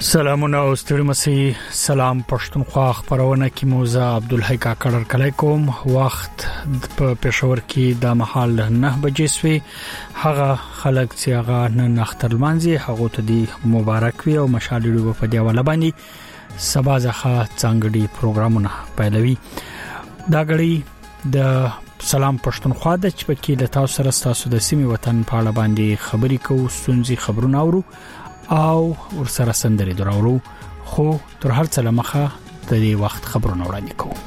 سلامونه او ستړي مسي سلام پښتونخوا خبرونه کې موزه عبدالحی کاکړ کله کوم وخت په پېښور کې د محل 9 بجې سوي هغه خلک چې هغه نن اختر لمانځي هغه ته دی مبارک وي او مشالې په دی ولا باندې سبا ځخه څنګهړي پروګرامونه پیلوي دا غړي د سلام پښتونخوا د چپکی د تاسو سره تاسو د سیمې وطن په اړه باندې خبري کوو سنځي خبرونه اورو او ورسره سندري دراورو خو تر هر څه لمخه د دې وخت خبرونه وړاندې کوو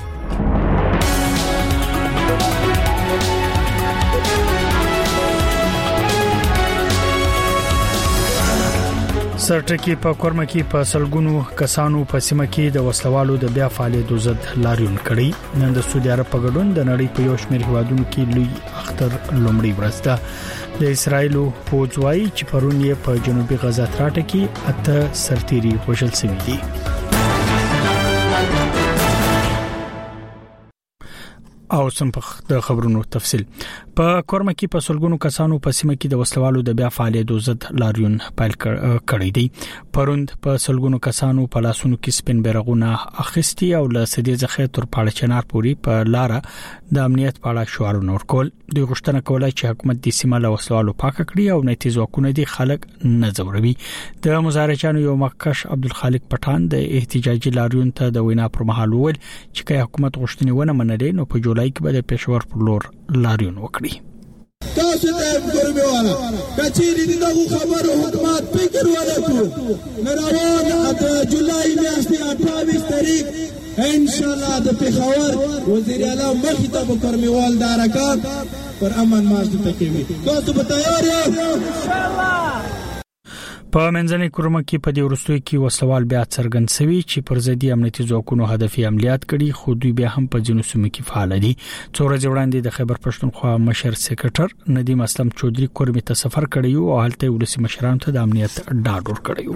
سرټکی په کورمه کې په سلګونو کسانو په سیمه کې د وسلوالو د بیا فعالیت ضد لاریون کړي نن د سعودي عرب په ګډون د نړۍ په یو شمېر هیوادونو کې لوی اختر لومړی ورځ ده د اسرایلو فوج وايي چې پرون یې په جنوبي غزا تراټه کې اته سرتيري وژل شوي دي او سم په خبرونو تفصيل په کورمه کې په سلګونو کسانو په سیمه کې د وسلوالو د بیا فعالیت ضد لاریون پیل کړی دی پروند په سلګونو کسانو په لاسونو کې سپین بیرغونه اخیستي او له سدي ځخه تر پاړه چنار پوری په لار د امنیت په اړه شعارونه ورکول د غشتنه کولای چې حکومت د سیمه له وسلوالو پاک کړي او نتیجه وکونه دي خلک نه زوروي د مظاهرچانو یو مخکش عبدالخالق پټان د احتجاجي لاریون ته د وینا پر مهال وویل چې حکومت غشتنه ونه منلې نو په جولای کې به پېښور پر لور لاریون وکړي تاسو ته ګورمه والا کچېری دغه خبرو حکومت فکر ولکو نراوان د جولای میاشتې 28 تاریخ ان شاء الله د پېښور وزیر اعلی مخې ته ګورموال د حرکت پر امن مارچ ته کوي تاسو به تیار یاست ان شاء الله په منځنۍ کورمه کې په دې ورستوي کې وسوال بیا څرګند شوی چې پر ضد امنیتي ځواکونو هدفي عملیات کړي خو دوی بیا هم په جنوب سیمه کې فعال دي څو ورځې وړاندې د خیبر پښتونخوا مشر سکرټر ندیم اسلم چودري کورمه ته سفر کړی او هلته ولسی مشرانو ته د امنیت ډاډ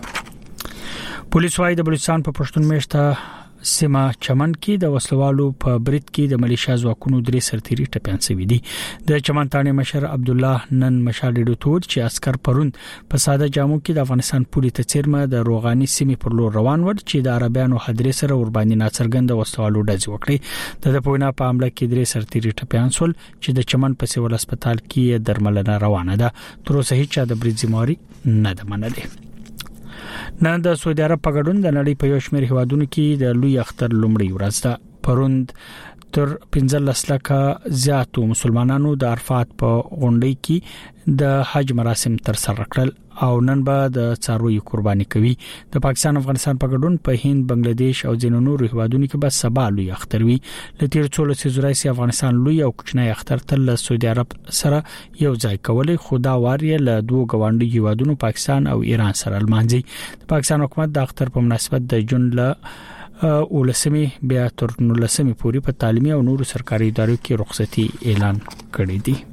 ورکړی پولیس وايي د بلوچستان په پښتون میشته سیمه چمن کې د وسلوالو په برید کې د ملیشیا ځواکونو درې سرتيري ټپيان شوي دي د چمن تانه مشر عبد الله نن مشالې ډوتور چې عسكر پروند په ساده جامو کې د افغانستان پولی ته چیرمه د روغاني سیمه پر لور روان ول چې د عربانو حدرې سره ور باندې ناڅرګند وسلوالو ډز وکړي د پوینا په عمله کې درې سرتيري ټپيان شول چې د چمن په سیول هسپتال کې درملنه روانه ده تر اوسه هیڅ د برید ذمہواری نه ده منلې نن د سعودي عرب په ګډون د نړۍ په یو شمېر هیوادونو کې د لوی اختر لومړی ورځ ده پروند تر 15 لکه زیاتو مسلمانانو د عرفات په غونډۍ کې د حج مراسم تر سره کړل او نن به د څاروي قرباني کوي د پاکستان افغانستان په ګډون په هند بنگلاديش او ځینو نورو هیوادونو کې به سبا لوی اختر وي لتیر څول سيزورای افغانستان لوی او کوچنی اختر تل سعودي عرب سره یو ځای کولې خدا واري له دوه غونډي هیوادونو پاکستان او ایران سره المانځي د پاکستان حکومت د اختر په مناسبت د جون له ولسمي بیا تر 19 پورې په تعلیمي او نورو سرکاري ادارو کې رخصتي اعلان کړې دي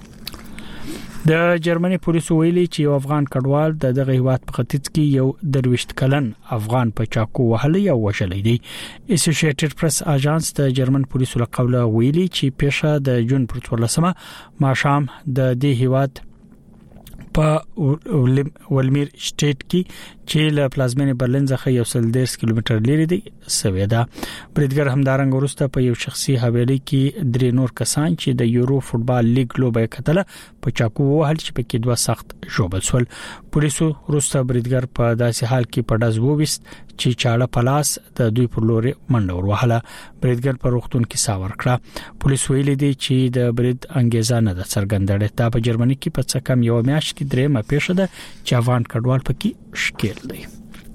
د جرمني پولیسو ویلي چې یو افغان کډوال دغه هیواد په ختیځ کې یو درويشت کلن افغان په چاقو وهلی او وشلې دي اسوسییټډ پریس اژانس د جرمن پولیسو له قوله ویلي چې پیښه د جون پر 14مه ماشام د دې هیواد په ولمیر سټیټ کې چې له پلازمینې برلین څخه یو 130 کیلومتر لري دی سویدا بریدګر همدارنګ ورسته په یو شخصي حویلۍ کې درې نور کسان چې د یورو فوتبال لیګ لوبه کتله په چاقو وهل چې په کې دوه سخت ژوبل شول پولیسو ورسته بریدګر په داسې حال کې په داس وويست چې چاړه پلاس د دوی پر لور منډه وروهله بریدګر په روغتون کې ساور کړه پولیس ویلي دی چې د برید انګیزه نه ده څرګندړې دا په جرمني کې په څه کم یو میاشت کې درېمه پیښه ده چې افغان کډوال پکې شکیل دی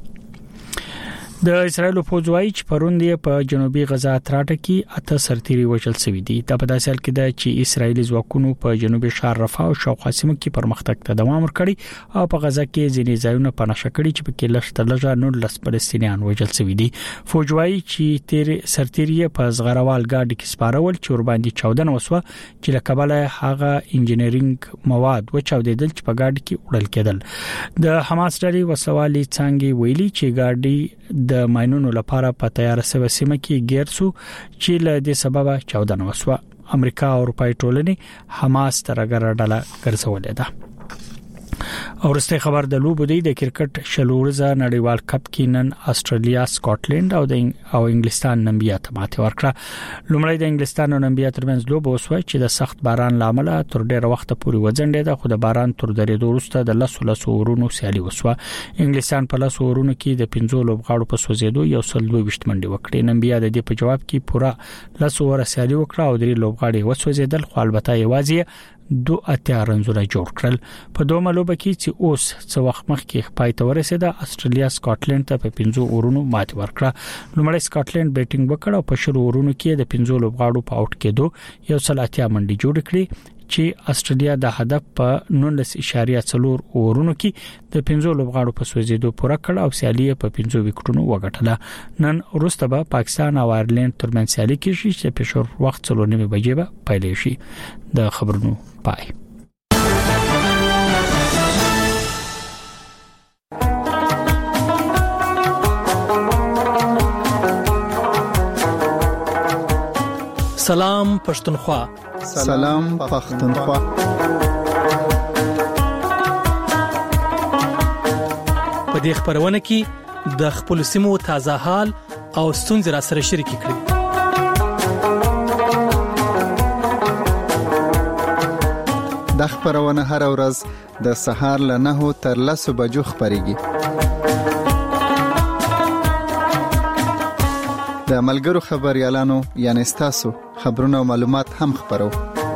د اسرایل فوج وايي چې پروند یې په جنوبي غزا تراټه کې اته سرتيري وژل شوي دي دا په داسې حال کې ده چې اسرایلی ځواکونو په جنوبي شهر رفح او شاوخوا سیمو کې پرمختګ ته دوام ورکړي او په غزا کې ځینې ځایونه په نشه کړي چې په کې لږ 19 فلسطینیان وژل شوي دي فوج وايي چې تیر سرتيري په زغروال ګاډي کې سپارول چې ور باندې 14 وسوه چې له کبله هغه انجینرینګ مواد و چاودیدل چې په ګاډي کې وړل کېدل د حماس ډلې وسوالي څنګه ویلي چې ګاډي د ماينونو لپاره په تیار سوي سیمه کې ګیر شو چې له دې سببه 14 وسوه امریکا او اروپای ټولنې حماس ترګر ډله ګرځولې ده او رسته خبر د لوبو دی د کرکټ شلورزه نړیوال کپ کې نن استرالیا سکاټلند او انګلستان نمبیا ته ماته ورکړه لومړی د انګلستان او نمبیا ترمنځ لوب وسوه چې د سخت باران لامل تر ډیره وخت پورې وځنډېده خو د باران تر درېدو وروسته د لسو اورونو سیالي وسوه انګلستان په لسو اورونو کې د 15 لوبغاړو په سوځېدو یو سل 22 منډي وکړې نمبیا د دې په جواب کې پورا لسو ور سیالي وکړه او درې لوبغاړي وسوځېدل خو البته یوازې 2 اتیا رنزونه جوړ کړل په دوه لوبه کې چې اوس څو وخت مخکې پای ته ورسېده استرالیا سکاټلند ته په 15 اورونو ماتې ورکړه لومړی سکاټلند بیټینګ وکړ او په شلو اورونو کې د 15 لوبغاړو په اوټ کېدو یو سل اتیا منډي جوړ کړې چې استرالیا د هدف په 19.4 اورونو کې د 15 لوبغاړو په سوځېدو پوره کړ او سیالي په 15 وکټونو وګټله نن وروسته به پاکستان او آیرلند ترمنځ سیالي کیږي چې په شور وخت 9:30 بجې به پیل شي د خبرونو پای سلام پښتونخوا سلام پښتونخوا په دې خبرونه کې د خپل سیمو تازه حال او ستونزې را سره شریک کړئ د خبرونه هر ورځ د سهار له 9 تر 10 بجو خبريږي د ملګرو خبريالانو یعنی تاسو خبرونه او معلومات هم خبرو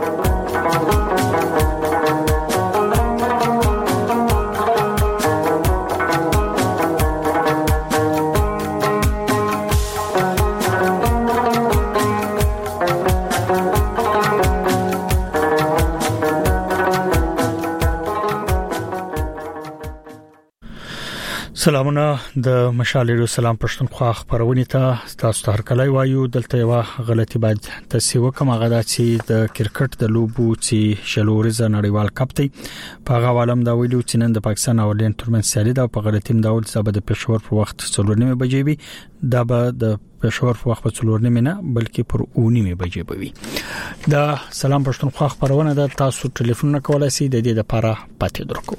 سلامونه د مشال ریډیو سلام پښتونخوا خبرونه ته تاسو ته هرکلی وایو دلته یو غلطي باید تاسو کوم غدا چې د کرکټ د لوبو چې شلورزه نړیوال کپ دی په هغه عالم دا ویلو چې نن د پاکستان او آیرلند ترمنځ سیالي ده په غلطیم ډول سبا د پېښور په وخت 9:30 بجې وي دا به د پېښور په وخت 9:30 نه بلکې پر 9:30 بجې به وي دا سلام پښتونخوا خبرونه ده تاسو ټلیفون کولای شئ د دې لپاره پاتې درکو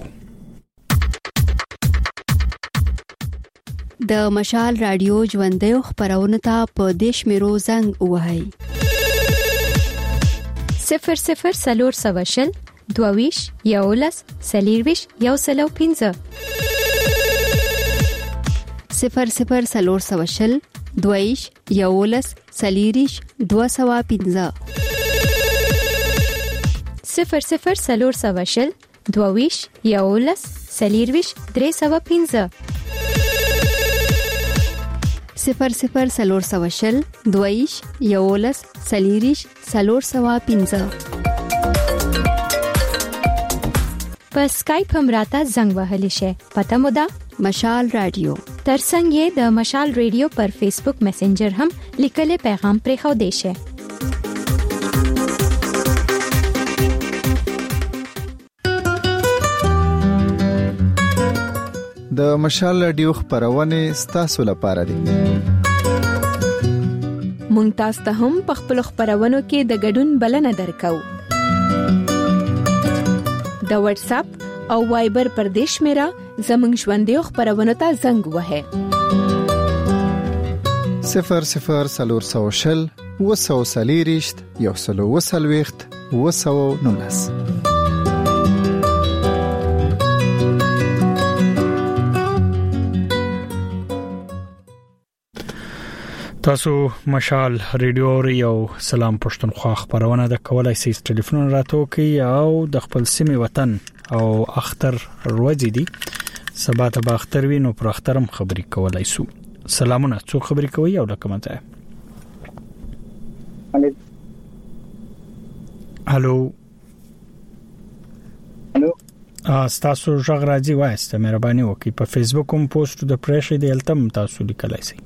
د مشال رادیو ژوندۍ خبرونه ته په دیش میرو زنګ وهاي 00 سلور سواشل دوویش یولس سلیرویش یوسلو 15 00 سلور سواشل دوویش یولس سلیریش 215 00 سلور سواشل دوویش یولس سلیرویش 315 00 سلور سواشل دویش یولس سلیریش سلور سوا 15 په سکایپ هم راته زنګ وهلی شي پته مو ده مشال رادیو ترڅنګ یې د مشال رادیو پر فیسبوک میسنجر هم لیکل پیغام پرې خو دی شي د مشال رادیو خبرونه ستاسو لپاره دي مونږ تاسو ته هم په خپل خبرونو کې د ګډون بلنه درکو د واتس اپ او وایبر پر دیش میرا زمنګ ژوندۍ خبرونه ته زنګ وهه 00 سلور سواشل وسو سلیریشت یوسلو وسلويخت وسو نونس تاسو مشال ریډیو یو سلام پښتونخوا خبرونه د کولای سي ټلیفون راتو کوي او د خپل سیمه وطن او اختر روزي دي سبا ته به اختر وینو پر اخترم خبري کولای سو سلامونه څو خبري کوي او لکه مته الو تاسو ژغ راځي وایسته مهرباني وکړئ په فیسبوک هم پوسټ د پریشي دی التم تاسو لیکلای سي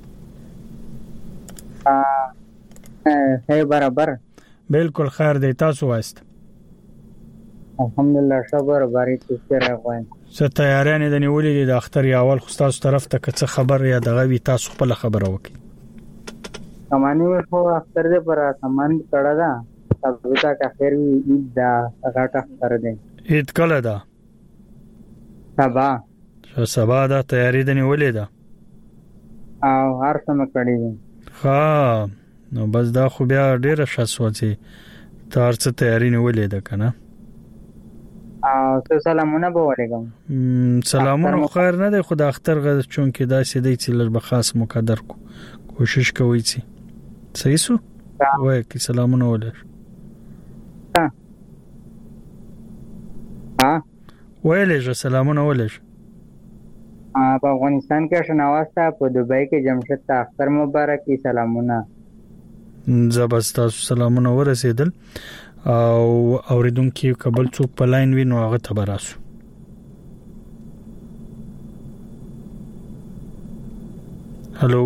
ہے برابر بالکل خیر دی تاسو وایست الحمدلله صبر باری چې راغوي څه تیارانه د نیولې د اختر یاول خو تاسو طرف ته څه خبر یا دغه وی تاسو خپل خبره وکړي کمانی ورته اختر دې پر سامان کړه دا تاسو ته خیر وي عید دا غاټه اختر دې عید کله دا سبا سبا دا تیاری د نیولې ده او هر څه کړی دي. ها نو بس دا خو بیا ډیره شاسوځي تار څه تیاری نیولې ده کنه. او سلامونه به ورګم. سلامونه خیر نه دی، خو د اختر غږ چون کې دا سیدی چې لږ به خاص مقدر کو کوشش کوي چې صحیح سو وای کی سلامونه ولر. ها ویلې سلامونه ولر. په افغانستان کې شنواسته، په دوبۍ کې جمشید ته اختر مبارک، سلامونه. زبستا سلامونه ورسېدل او اوریدونکو قبل څوک په لاین وینو هغه ته براسو. هالو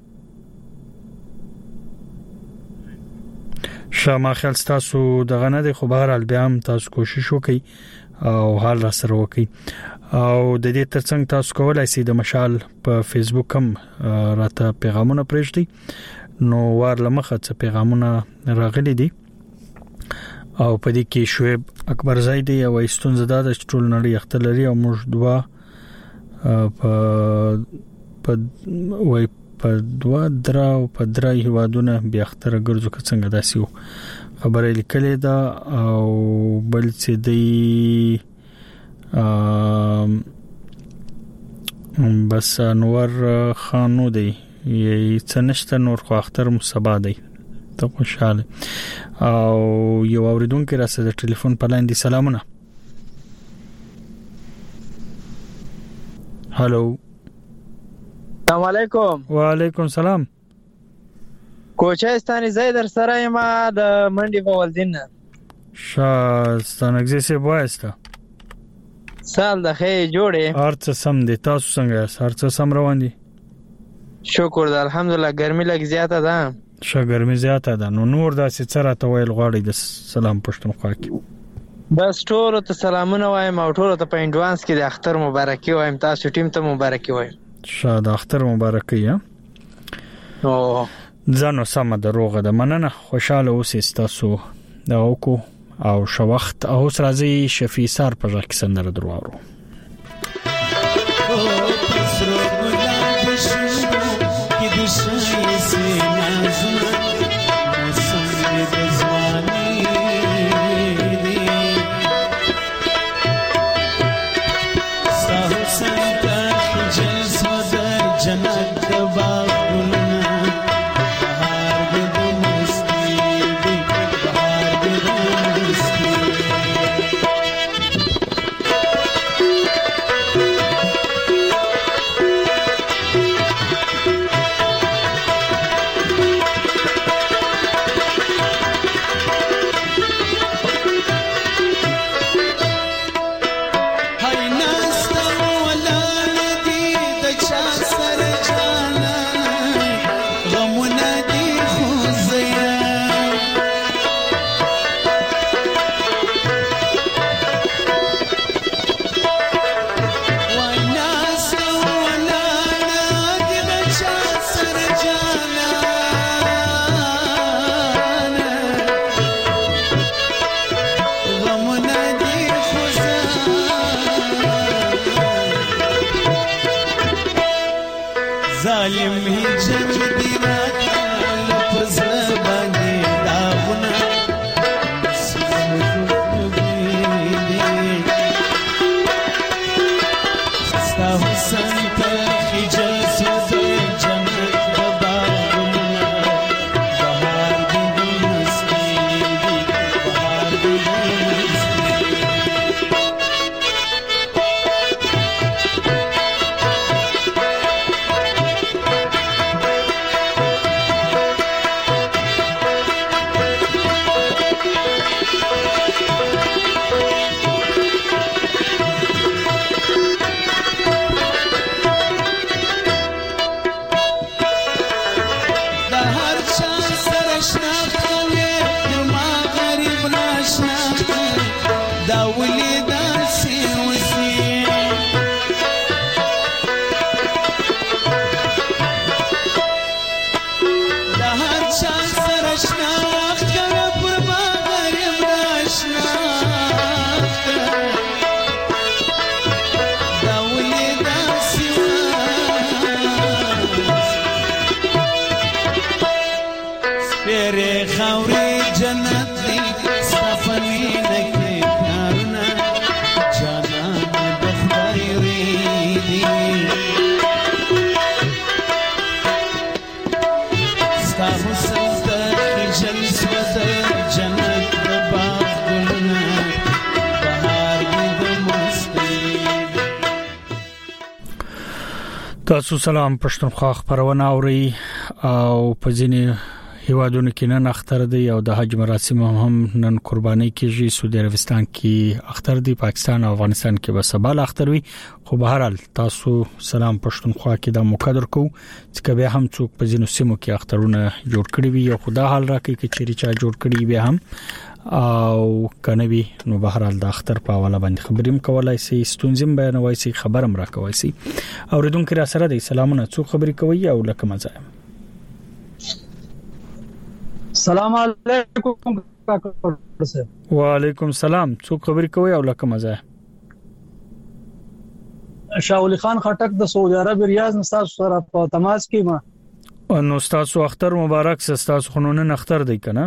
شمه خیال تاسو دغه نه دی، خو بهر حال بیا هم تاسو کوشش وکړئ او حال را سره وکړئ. او د دې ترڅنګ تاسو کولای شئ د مشال په فیسبوک هم راته پیغامونه پرېږدئ. نو وار لمخه څه پیغامونه راغلي دي او په دې کې شعیب اکبر زیدی او استون زاده د ټول نړۍ اختلري او موږ دوا په دوا دراو په درای هوادونه بیا اختر ګرځو که څنګه داسې خبره لیکلې ده. او بل څه دی بس انور خانو دی یی څنشته نور خو اختر مصبا دی ته خوشاله. او یو اوریدونکو را سره د ټلیفون په لاین دی. سلامونه. هالو السلام علیکم. وعلیکم سلام. کوچستاني زیدر سره ما د منډي په ولدین شاستانګزي سه وایسته سال د خې جوړې ارڅ سم دي. تاسو څنګه ارڅ سم روان دي؟ شکر د الحمدلله. ګرمي لګ زیاته ده. ګرمي زیاته ده. نو نور داسې څه راته ویل غواړي د سلام پښتونخوا کې؟ بس ټول ته سلامونه وایم او ټول ته په انډوانس کې د اختر مبارکي وایم. تاسو ټیم ته مبارکي وایم. شاده اختر مبارکي. او ځانو سم د روغه د مننه خوشاله اوسئ تاسو دا وکړو او شو وخت او سرازي شفیع سار په ځکه سندره دروارو. واوري جنت دی صفنی نکي کارنا جانا د خدای ویلي ستا حسن ته خجل سوه جنت د باغ ګلونه بهار دې د مستۍ. تاسو سلام پښتونخوا خبرونه اوري او په ځینې هیوادونو کې نن اختر دی او د حج مراسم هم نن قرباني کیږي. سعودي عربستان کې اختر دی، پاکستان او افغانستان کې به سبا اختر وي. خو به هر حال تاسو سلام پښتونخوا کې د مقدر کو چې به هم څوک په ځینو سیمو کې اخترونه جوړ کړی وي او خدا حال راکړي چې چیرې چا جوړ کړی وي هم او کنه وي. نو به هر حال د اختر په حواله باندې خبریم کولای شي، ستونزم بیانوي شي، خبرم راکوي شي. اوریدونکو را سره د سلامونه څوک خبري کوي او لکه مزه. السلام علیکم کاکا صاحب. وعلیکم السلام، څوک خبري کوي او لکه مزه. شاولی خان خټک د سعودي عرب ریاض نستاسو سره په تماس کې ما. نو تاسو اختر مبارک، تاسو خنونه اختر دی کنه.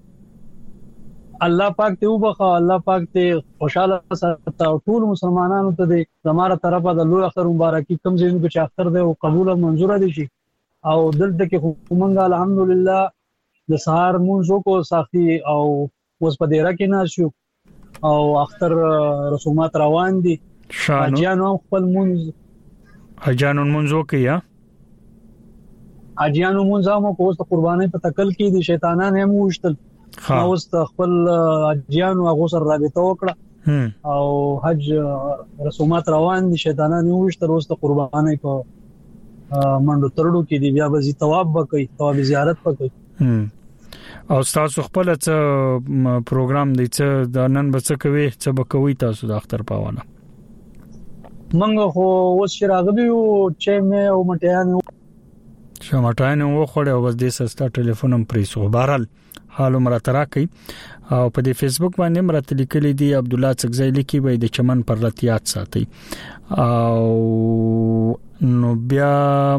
الله پاک ته وبخه، الله پاک ته خوشاله ساتي ټول مسلمانانو ته د زماره طرفه د لوی اختر مبارکي کوم ځینو چې اختر دی او قبول او منزور دي شي. او دلته کې حکومت الحمدلله د سهار مونږ کو ساخي او اوس په ډیره کې ناشو او اختر رسومات روان دي. اجانو خپل مونږ اجانو مونږ وکیا اجانو مونږ هم کو اوس قرباني په تکل کې دي، شیطانان هم وشتل. اوس خپل اجانو هغه سره رابطه وکړه او حج رسومات روان دي، شیطانان وشتل. اوس قرباني په منډو ترړو کې دي، بیا به زی ثواب وکړي، ثواب زیارت وکړي. او تاسو خپل څه پروګرام دی چې د نن به څه کوي، څه به کوي تاسو د اختر په حواله؟ منګه خو اوس راغلی او چې مې او مټیان و خوړې او بس دې سستا ټلیفون هم پریسو. بهرحال حال مرته راکې او په دې فیسبوک باندې مرته لیکلي دي عبد الله څګزی لیکي به د چمن پر راتیات ساتي او نو بیا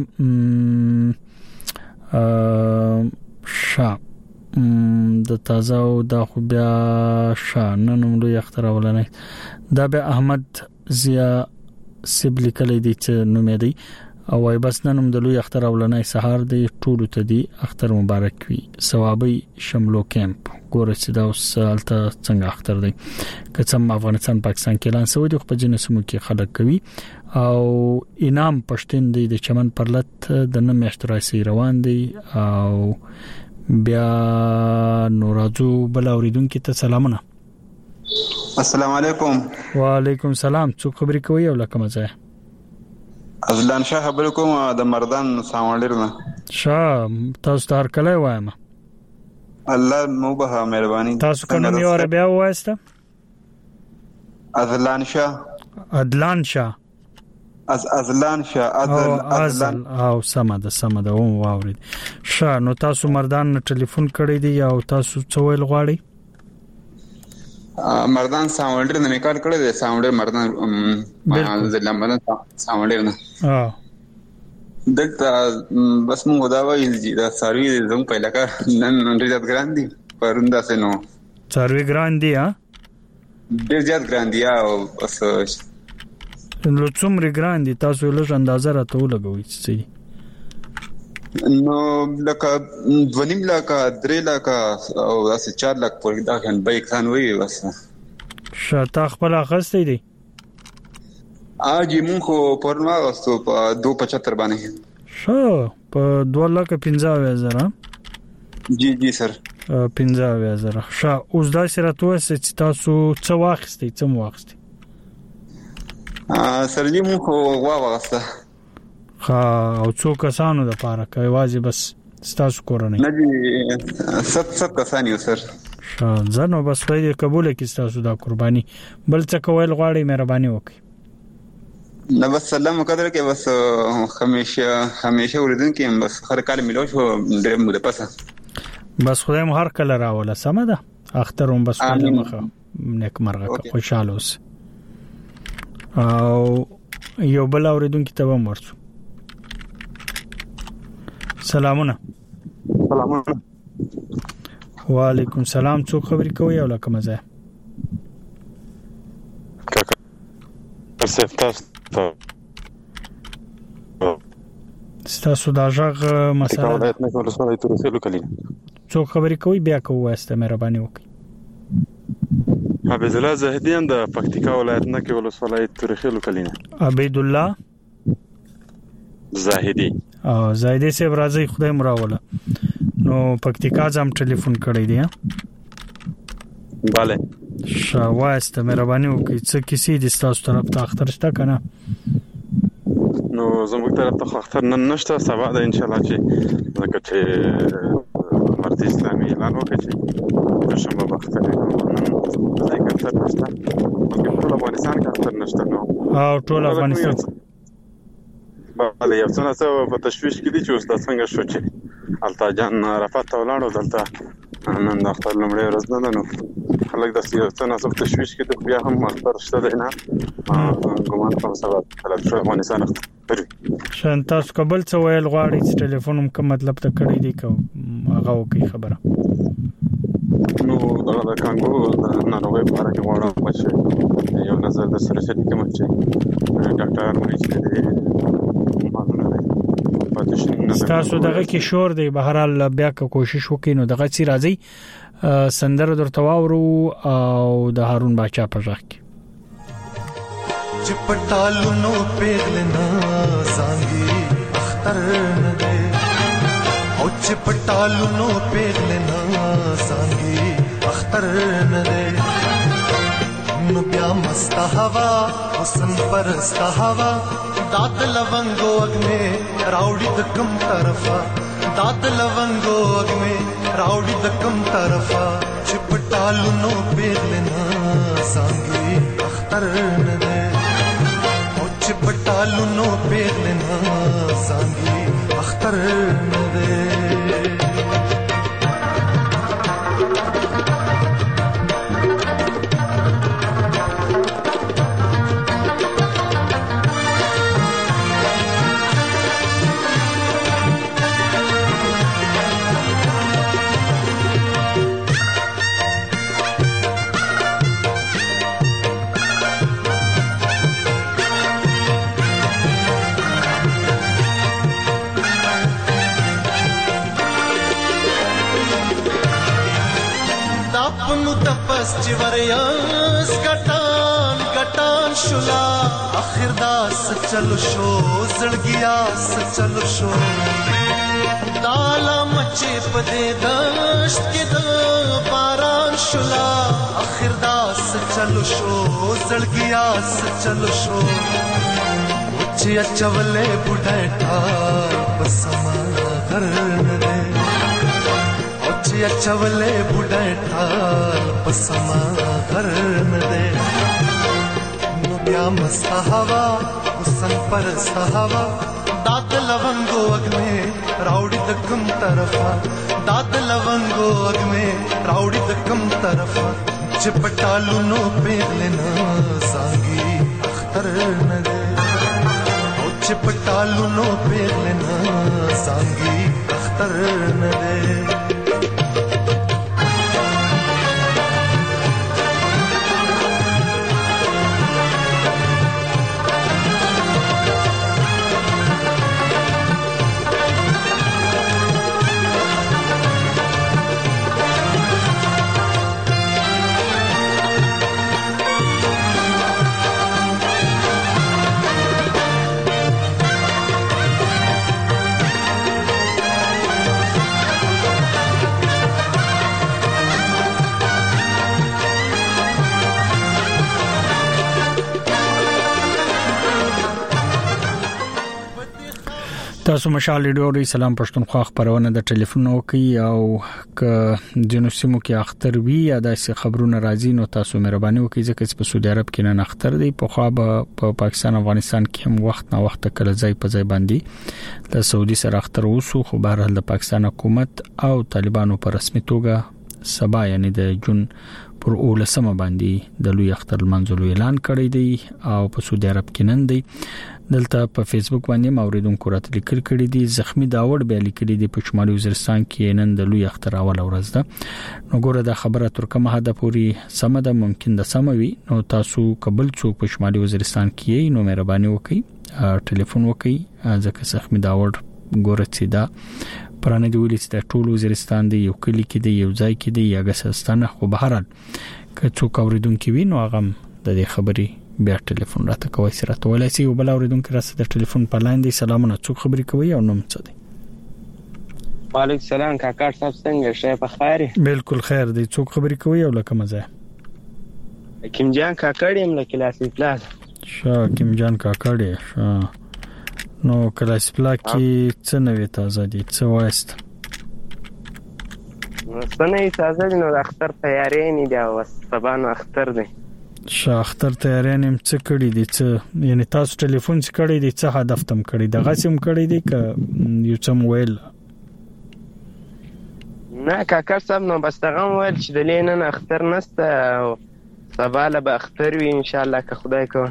شا د تازه او د خو بیا شانن نو یختر ولنه دا به احمد ضیا سبلی کلی دي چې نو مې دی او وای بس نن د لوی اختر ولنه سهار دی ټول ته دی اختر مبارک وي. ثوابي شملو کیمپ ګور چې دا سالته څنګه اختر دی کڅم افغانستان پاکستان کې اعلان شوی دی، خو په جنو سمو کې خلک کوي او انعام پښتون دی د چمن پرلت د نن میاشتراسي روان دی او بیا نورازو بل اوریدونکو ته سلامونه. السلام علیکم. وعلیکم السلام، څوک خبري کوي او لکه مزه. ازلان شاه خبر کوم د مردان ساوندرنه. شاه تاسو تار کله وایم. الله مو به مهرباني. تاسو کوم یو عربیا وایسته؟ ازلان شاه. ادلان شاه. ازلان شاه ازل او سمده او واورید. شاه نو تاسو مردان ټلیفون کړی دی او تاسو څه ویل غواړئ؟ مردان ساوندر نه میکال کړی دی، ساوندر مردان ځلمبل ساوندر نه دلته بس موږ دا وایي دا ساروی زموږ په علاقه نن ډېر ګران دي پروندا سينو ساروی ګران دي ډېر زیات ګران دي او بس نو څومره ګران دي تاسو له اندازه راته ولګوي چې نو لکه 2.5 لک 3 لک او 4 لک پورې دا غن به کسان وي بس. شاته خپل اخستې دي اجي مونږ پرما واستو په 275 باندې شو په 2,15,000 جی سر 15,000 شا اوس دا سره توسه چې تاسو څه واخستې څه مو واخستې سرلی مونږ واغسته او څو کسانو د پاره کوي واځي بس تاسو کورنۍ نه دي 7 کسان یو سر ځنو بس په قبول کې تاسو دا قرباني بل څه کول غواړي مهرباني وکړئ نه بس سلام قدر کې بس همیشه اوریدونکو بس هر کال ملو شو ډېر مو ده پسه بس خدای مو هر کله راوله سم ده اخترون بس مخه نیک مرغه خوشاله اوس او یو بل اوریدونکو ته ورسو سلامونه وعلیکم سلام. څوک خبرې کوي او لکه مزه ستاسو دا ژغ مسله ولایت نه ولسوالۍ تورخیلو کلینه. څوک خبرې کوي بیا کوو واسطه مهرباني وکړئ. عبد الله زاهدیان د پکتیکا ولایت نه کې ولسوالۍ تورخیلو کلینه. عبد الله زاهدی زاهدی سه راځي خدای مراوله. نو پکتیکا ځم ټلیفون کړی دی. bale شاواسته مهرباني وکړئ. څه کیسې د تاسو طرف ته اختر شته کنه؟ نو زموږ طرف ته اختر نن نشته، سبا ده ان شاء الله چې لکه چې مرتي اسلامي اعلان وکړي چې شنبه اختر نن اختر نشته، بلکې ټول افغانستان کې اختر نشته. نو ټول افغانستان bale یو څه په تشويش کې دي چې اوس د څنګه شو چې التاجان عرفات ته ولاړو دلته نن د اختر لمړی ورځ نه ده. نو خلک د سیاست نه څه تشويش کې دي، بیا هم اختر شته دی نه ګومان کوم سبب خلک ټول افغانستان اختر شان تاسو قبل څه ویل غواړي چې ټلیفون هم کوم مطلب ته کړی دی کو هغه وکي خبره. نو دا د کانګو نه نوې باره کې غواړم چې یو نظر د سره شته کوم چې ډاکټر مریض دی تاسو دغه کې شور دی. بهرحال بیا کوشش وکړئ. نو دغه چې راځي سندره درته واورو او د هارون باچا په ځخ کې چپټالو نو پیغلنا سانګي اختر نه دی او چپټالو نو پیغلنا سانګي اختر نه دی نو بیا مست هوا حسن پرست هوا داد لونګو اګمه راوړي د کم طرفا داد لونګو اګمه راوړي د کم طرفا چپټالو نو پیغلنا سانګي اختر نه دی او چپټالو نو پیغلنا سانګي اختر نه دی. چوریاس گٹان گٹان شلا آخر داس چلو شو زړګیاس چلو شو دالا مچې پدې دشت کې د باران شلا آخر داس چلو شو زړګیاس چلو شو چې چولې بډایټا بسما غرن دې چې چولې بډایټا بسما غرن دې نو بیا مست هوا حسن پرست هوا داد لونګو اګمه راوړي د کم طرفا داد لونګو اګمه راوړي د کم طرفا چپټالو نو پیغلنا سانګي اختر نه دې او چپټالو نو پیغلنا سانګي اختر نه دې. تاسو مشال ډیوري سلام پښتونخوا خبرونه د ټلیفون وکي او ک جنوسیمو کې اختر وی یا داسې خبرونه راځي نو تاسو مهرباني وکړئ ځکه چې په سعودي عرب کې نه اختر دی په خوا په پاکستان افغانستان کې هم وخت نه وخت کله ځای په ځای باندې د سعودي سره اختر وسو خو بهر د پاکستان حکومت او طالبانو په رسمي توګه سبا یعنی د جون پر 19 باندې د لوی اختر منځلو اعلان کړی دی او په سعودي عرب کې نن دی. دلته په فیسبوک باندې موریدونکو راته لیکل کړي دي زخمی داوړ به لیکلي دي په شمالي وزیرستان کې نن د لوی اختر اول ورځ ده. نو ګوره د خبره تر کومه حد پورې سم ده ممکن د سموي. نو تاسو قبل څوک په شمالي وزیرستان کې نو مهرباني وکړئ ټلیفون وکړئ ځکه زخمی داوړ ګوره چې دا پرانه دی ویل چې د ټول وزیرستان دی یو کلی کې دی یو ځای کې دی یا ګسستانه خو بهرال که څوک اوریدونکو وي نو هغه د دې خبري بیا ټلیفون راته کوي سره تولای سي او بل اوریدونکو راته د ټلیفون په لاین دی. سلامونه څوک خبري کوي او نوم څه دی؟ وعلیکم السلام کاکا صاحب څنګه شې په خیر؟ بالکل خیر دی. څوک خبري کوي او لکه مزه؟ حکیم جان کاکړ يم له کلاسي پلاس. حکیم جان کاکړ نو کلاسي پلاس کې څه نوې تازه دي څه وایست؟ څنګه تازه دي نو د اختر تیارې نه دی او سبا نو اختر دی. اختر تیارې نیم څه کړی دي څه یعنی تاسو ټلیفون څخه کړی دي څه هدف تم کړی د غسم کړی دي ک یو څه موبایل نه کاکا صاحب نو بس دغه موبایل چې د لینن اختر نسته سبا له به اختر وي ان شاء الله که خدای کو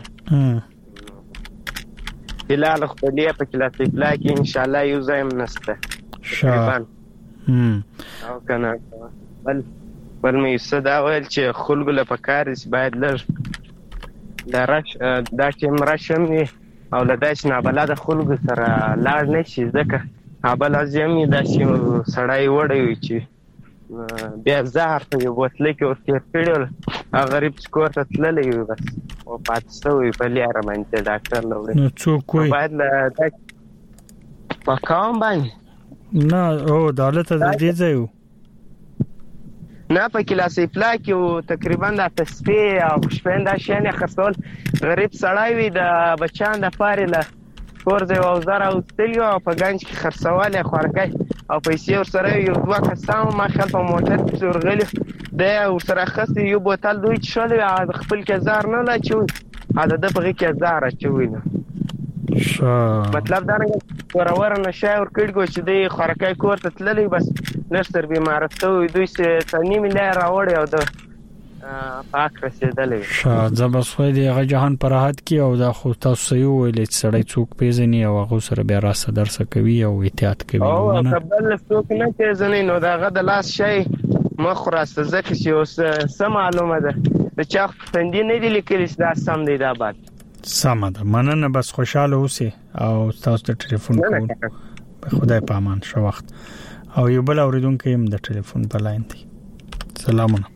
بلال خپلیا په کلاسیک لکه ان شاء الله یو ځایم نسته تقریبا او کنه بل مې صدا ویل چې خلکو له پکار دي باید لږ دا چې مرشم او لداش نه بلاد خلکو سره لاړ نشي ځکه ابل ازم دا چې سړی وړي چې بیا زهر ته یو بوتل کې ورته پیړل غریب سکور ته تللی بس او پاتسوي په لاره باندې ډاکټر لوري نو څوک وي باید لا پکام باندې نه او دالته د دې ځایو نه په کلاسي پلا کې تقریبا د تسبیح او شپنده شنه خرڅول غریب سړی وي د بچان د پاره له کورځه او زرا او تلیو په گنج کې خرڅواله خورګي او پیسې ور سره یو دوه کسان ما خپل په موټر کې ورغلی د ور سره خسته یو بوتل دوی چې خپل کې زار نه لا چوي دا د بغي کې زار چوي نه مطلب دا نه ورور نشه ور کړګو چې د خورکای کور ته تللی بس نشتر بیمارسته وي دوی چې تنی ملي راوړي او د پاک رسیدلې زبسوي دی هغه جهان پر راحت کی او دا خو تاسو یو ویل چې سړی څوک پیژني او هغه سره بیا راسه درس کوي او احتیاط کوي او قبل څوک نه پیژني نو داغه د لاس شي مخ راسته ځکه چې اوس سم معلومه ده د چا څنګه نه دی لیکل چې دا سم دی دا بات سم ده مننه بس خوشاله اوسئ او تاسو د ټلیفون کول په خدای په امان شو وخت او یو بل اوریدونکو هم د ټلیفون په لاین دی. سلامونه.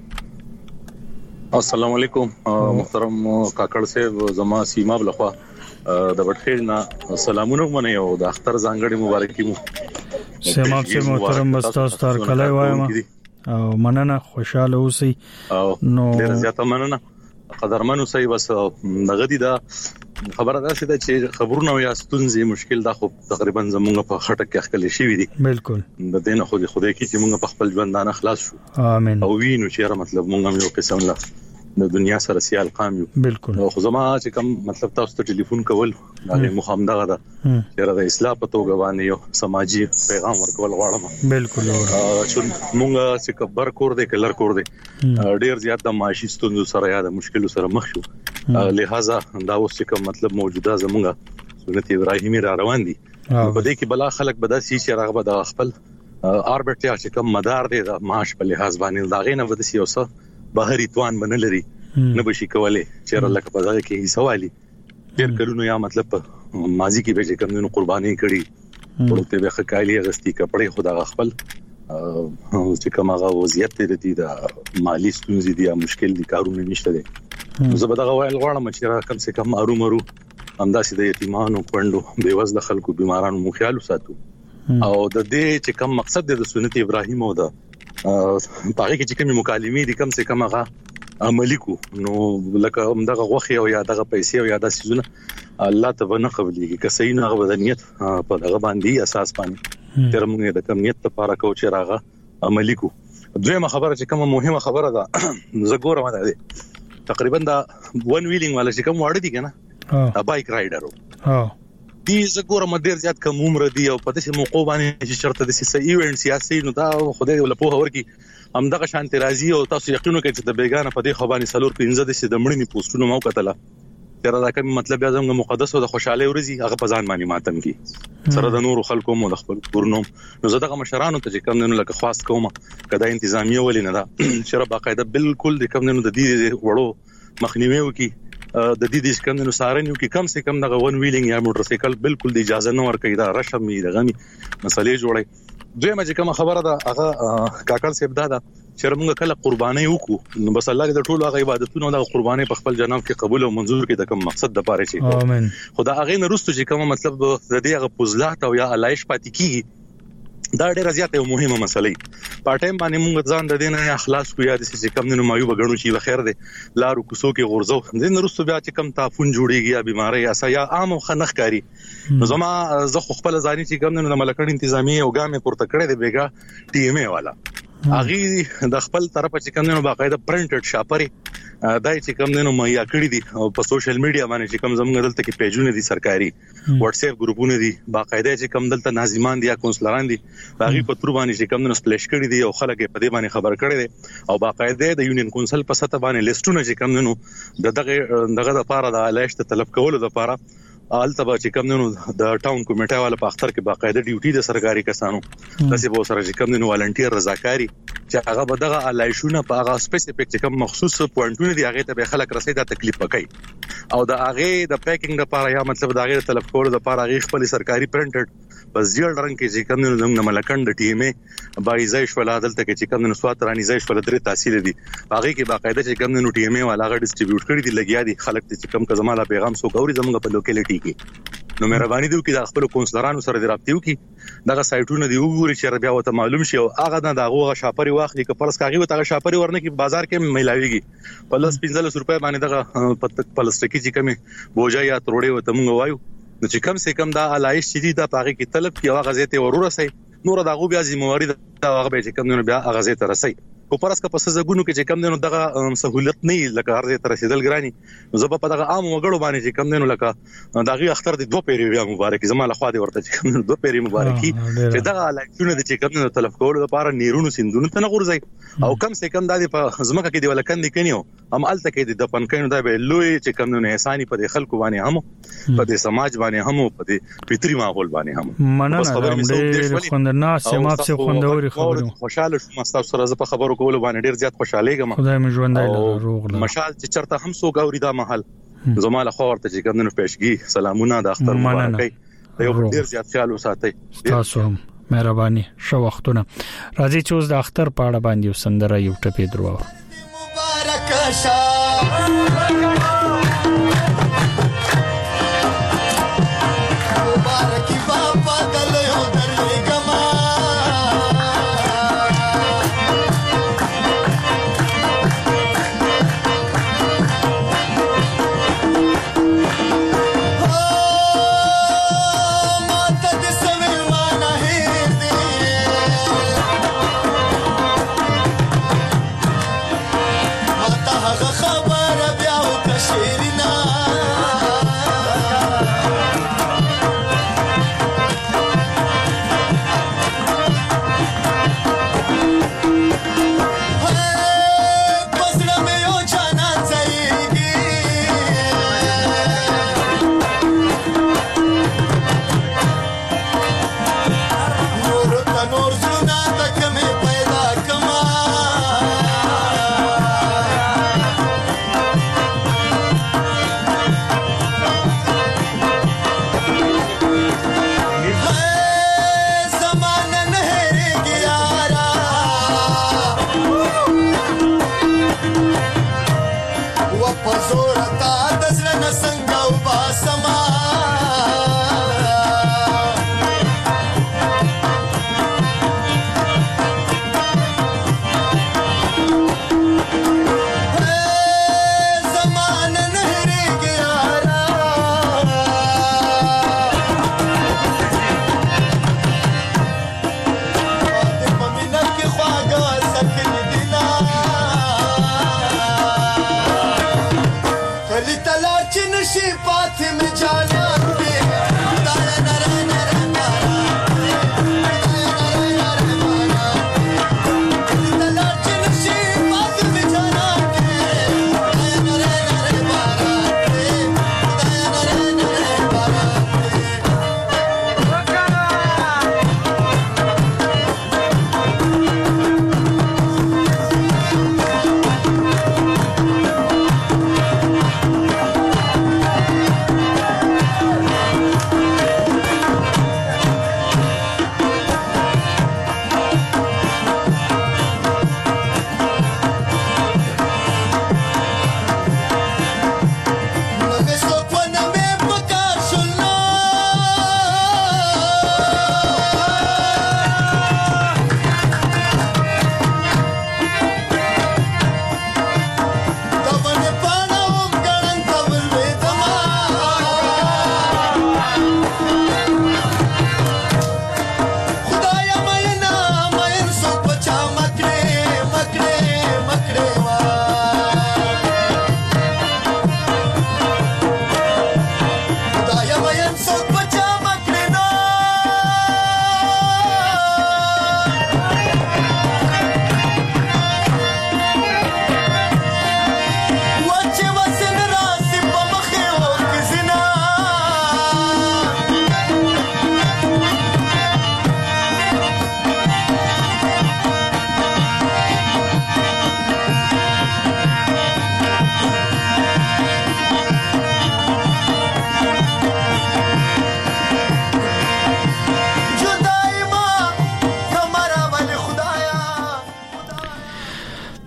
السلام علیکم محترم کاکړ صاحب زما سیما بلخوا د وټخیل نه سلامونه منه او د اختر ځانګړي مبارکي مو سیما صاحب محترم تاسو تر کله وایم او مننه خوشاله اوسئ نو ډیر زیاته مننه قدرمنو صحیح بس دغه دي دا خبره ده چې خبرونه یا ستونزې مشکل دا خو تقریبا زمونږ په خټه کې خلک شي وي دي بالکل د دین خو خدای کې چې مونږ په خپل ژوند نه خلاص شو امين او وینو چې مطلب مونږ یو قسم لا د دنیا سره سیال قام یو بالکل خو زما چې کوم مطلب تاسو ته ټلیفون کول دا مخام دغه ده چې د اسلام په توګه باندې یو سماجی پیغام ورکول غواړم بالکل چې مونږ چې کبر کور دې کلر کور دې ډیر زیات د معاشي ستونزو سره یا د مشکلو سره مخ شو لہذا دا اوس چې کوم مطلب موجوده زمونږ سنت ابراهیمی را روان دي په دې کې بلا خلک بدا سي چې راغبه د خپل اربټیا چې کوم مدار دی د معاش په لحاظ باندې دا غینه ود سي اوسه بهري توان بنلري نه بشي کوله چې الله په ځای کې حسابالي ډیر کلونو یا مطلب ماضي کې به کوم قرباني کړي ورته به خکایلی غستی کپڑے خدا خپل چې کومه وضعیت دي د مالی ستونزې دي یا مشکل دي کارونه نشته دي زه به دا وایل غواړم چې کم سے کم ارومرو همداسې د یتیمانو پندو بیوزله خلکو بیمارانو مو خیال وساتو او د دې چې کوم مقصد د سنت ابراهیم او د پاره کې چې کوم مکالمې دي کم سے کم هغه عملی کو نو لکه همدغه غوخي او یا دغه پیسې او یا د سيزونه الله ته نه قبليږي که صحیح نه غوډنیت په دغه باندې اساس باندې تر موږ د کمیت لپاره کو چې راغه عملی کو دویمه خبره چې کومه مهمه خبره ده زګوره ما ده تقریبا دا ون ویلینګ والا چې کوم وړ دي کنه بایک رائډر دي زګوره مډیر زیات کوم عمر دي او په دې موقع باندې چې شرط د سي ایونت سیاسي نو دا خدای ولا په اور کې همدغه شانتي راځي او تاسو یقینو کې چې د بیگانه په دې خبرې سلور 15 د مړنی پوسټونو مو کتله تر دا کوم مطلب یا زموږ مقدس او د خوشاله ورزي هغه په ځان باندې ماتم کی سره د نورو خلکو مو د خپل کورنو نو زه دغه مشرانو ته چې کوم نه لکه خاص کوم کدا انتظامیه ولې نه دا شرب باقاعده بالکل د کوم نه د دې وړو مخنیوي وکي د دې کوم نه سارنیو کې کم سے کم دغه ون ویلینګ یا موټر سایکل بالکل د اجازه نه ورکړي دا رشم می دغه مسلې جوړي دوی مې کوم خبره ده هغه کاکړ صاحب دا چې موږ کله قرباني وکړو نو بس الله دې ټول هغه عبادتونو د قرباني په خپل جناب کې قبول او منزور کړي د کوم مقصد د پاره شي امين خدا هغه نه رستو چې کوم مطلب د دې هغه پوزلات او یا علایش پاتې کیږي دا ډیره زیاته مهمه مسله په ټایم باندې موږ ځان د دینه اخلاص کو یاد چې کوم نه مایو بغړو چې بخیر دي لارو کوسو کې غورځو دین رستو بیا چې کم تعفن جوړیږي یا بیماری یا یا عام خنخ کاری نو زما زه خپل ځاني چې کوم نه ملکړ انتظامی او ګامې پورته کړې دی بیګا ټي ام ای والا اغي د خپل طرف چې کوم نه باقاعده پرنټډ شاپري دای چې کوم نه میا کړی دي او په سوشل میډیا باندې چې کوم زموږ دلته کې پیجونه دي سرکاري واتس اپ ګروپونه دي باقاعده چې کوم دلته ناظمان دي یا کونسلران دي باغی په تر باندې چې کوم نه سپلیش کړی دي او خلک په دې باندې خبر کړی دي او باقاعده د یونین کونسل په سطح باندې لیستونه چې کوم نه دغه لپاره د علاج ته طلب کولو لپاره التبا چې کوم نو د ټاون کمیټه والا په اختر کې باقاعده ډیوټي د سرکاري کسانو داسې به سره چې کوم نو والنټیر رضاکاری چې هغه به دغه علایشونه په هغه سپیسیفیک چې کوم مخصوص پوینټونه دي هغه ته به خلک رسید د تکلیف وکړي او د هغه د پیکینګ لپاره یا مطلب د هغه طلب کولو لپاره هغه خپل سرکاري پرنټډ په زیړ رنگ کې چې کوم نو زموږ ملکند د ټیم بای زایش ول عدالت کې چې کوم نو سوات رانی زایش ول درې تحصیل دي هغه کې باقاعده چې کوم نو ټیم والا هغه ډیسټریبیوټ کړی دي لګیا دي خلک چې کوم کزماله پیغام سو ګوري زموږ په لوکیلیټي نو مهرباني دی چې د خپل کونسلرانو سره دی رابطه وکي دغه سایټونه دی وګوري چې بیا وته معلوم شي او هغه نه دغه شاپري واخلي که پرس کاغي وته شاپري ورنه کې بازار کې ملایويږي پلس 15 روپے باندې دغه پلاستیکي چې کمی بوجا یا تروړې وته مونږ وایو نو چې کم سے کم دا علایش چې دا پاغي کې طلب کې هغه غزته ورورسي نور دغه بیا ذمہواری دا هغه به چې کم نه بیا هغه غزته رسي کو پرس کا پس زګونو کې چې کم دینو دغه سہولت نه لکه هر ته رسیدل ګرانی زه په دغه عام وګړو باندې چې کم دینو لکه دغه اختر د 2 پیری بیا مبارک زماله خو دې ورته چې کم 2 پیری مبارکي چې دغه لایکونه د چې کم دینو طلب کول لپاره نیرونو سندونو ته نه غورځي او کم سے کم د په زمکه کې دی ولکند کینیو هم الته کې د پنکینو دا به لوی چې کم دینو احسانی په خلکو باندې هم په دې سماج باندې هم په دې فطری ماحول باندې هم مننه ډېر خوندناک سماپ سے خوندوري خبرو خوشاله شوم تاسو سره زه په خبرو کول باندې ډیر زیات خوشاله ګم خدای مې ژوندای روغ له مشال چې چرته هم سو غوري دا محل زماله خو ورته چې کوم نو پېشګي سلامونه د اختر مبارکي یو ډیر زیات خیال وساتئ تاسو هم مهرباني شو وختونه راځي چې اوس د اختر پاړه باندې وسندره یو ټپې درو مبارک شه خبر بیا او کشیرنا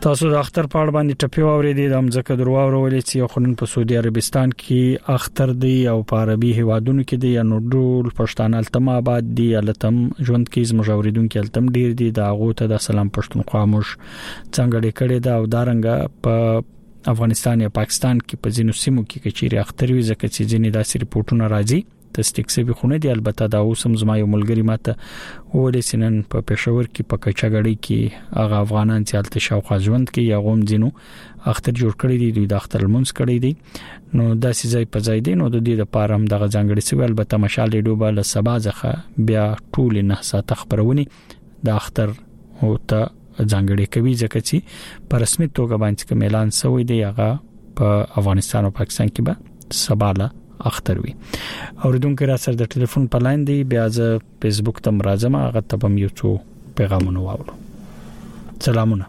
تاسو د اختر په اړه باندې ټپی واورېدې د امزکه دروا ورولې چې خونن په سعودي عربستان کې اختر دی او په عربي هوادونو کې دی نو ډول پښتانه التم آباد دی التم ژوند کې زموږ اوریدونکو التم ډیر دی د هغه ته د سلام پښتونخوا موږ څنګه کړي دا او دارنګ په افغانستان یا پاکستان کې په ځینو سیمو کې کچيري اختر وي ځکه چې ځینې داسې رپورټونه راځي تصدیق سوي خونه دي البته دا اوسم زما یو ملګری ماته ولې سنن په پېښور کې په کچاګړی کې هغه افغانان چې الته شاوخوا ژوند کې یا غوم ځینو اختر جوړ کړی دي دوی د اختر المنس کړی دي نو داسې ځای په ځای دي نو د دې لپاره هم دغه ځانګړي سوي البته مشال ډوبه له سبا ځخه بیا ټول نه سات خبرونی د اختر او ته ځانګړي کوي ځکه چې په رسمي توګه باندې کوم اعلان شوی دی هغه په افغانستان او پاکستان کې به سباله اختر وي اوریدونکو را سره د ټلیفون په لاین دی بیا ز فیسبوک ته راځم هغه ته هم یو څو پیغامونه واورو سلامونه